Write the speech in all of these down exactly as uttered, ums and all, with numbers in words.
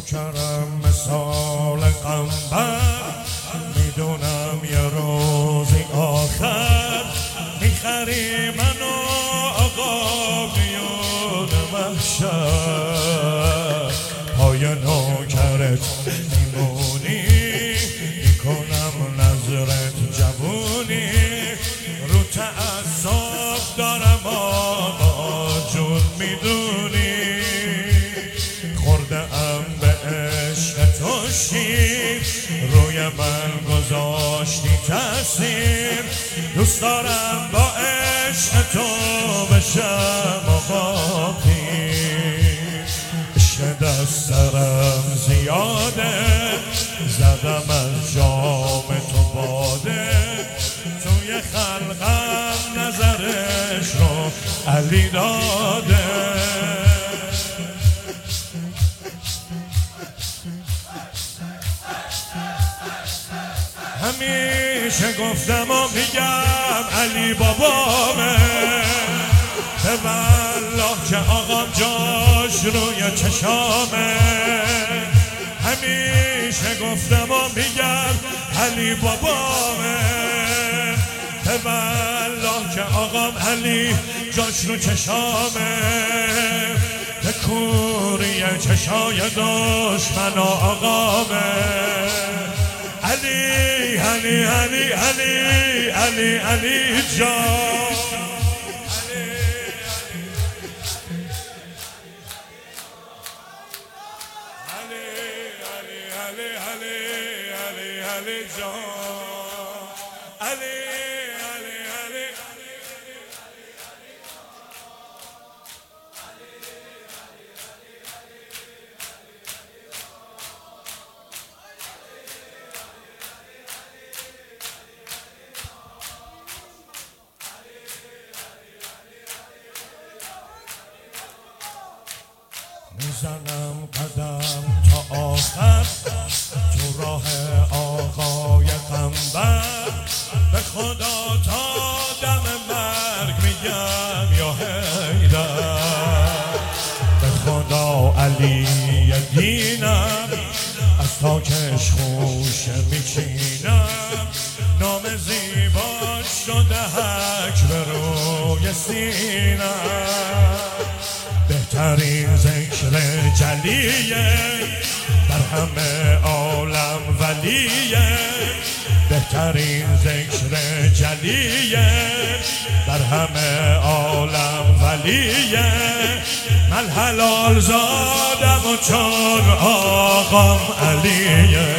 نوکرم مثال قنبر، میدونم یه روزی آخر میخری منو آقا بیون محشر. پای نوکرت میمونی میکنم نظرت جوونی، رو تعصب دارم آقا جون میدونی. خورده ام به عشق تو شیر، روی من گذاشتی تأثیر. دوست دارم با عشق تو بشم آقا پیر. عشق دست سرم زیاده، زدم از جام تو باده. توی خلقم نظرش رو علی داده. همیشه گفتم و میگم علی بابامه، به والله که آقام جاش روی چشامه. همیشه گفتم و میگم علی بابامه، به والله که آقام علی جاش رو چشامه. به کوری چشای دشمن و آقامه. علی علی علی علی علی علی جان. علی علی علی علی علی علی جان. علی علی علی میزنم قدم تا آخر تو راه آقای قنبر. به خدا تا دم مرگ میگم یا حیدر. به خدا علی دینم، از تاکش خوشه میچینم. نام زیبا شده حک به روی سینم. بهترین ذکر جلیه، در همه عالم ولیه. بهترین ذکر جلیه، در همه عالم ولیه. من حلال زادم و چون آقام علیه.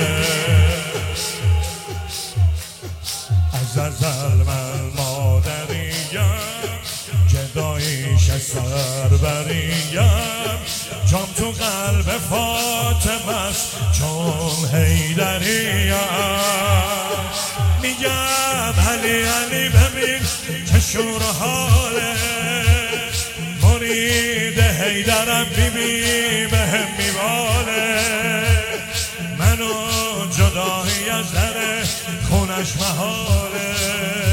از ازل من مادریم، جدایش سربریم. جام تو قلب فاطمه است چون حیدریم. میگم علی علی ببین چه شور حاله. مرید حیدرم بیبی به هم میباله. منو جدایی از در خونش محاله.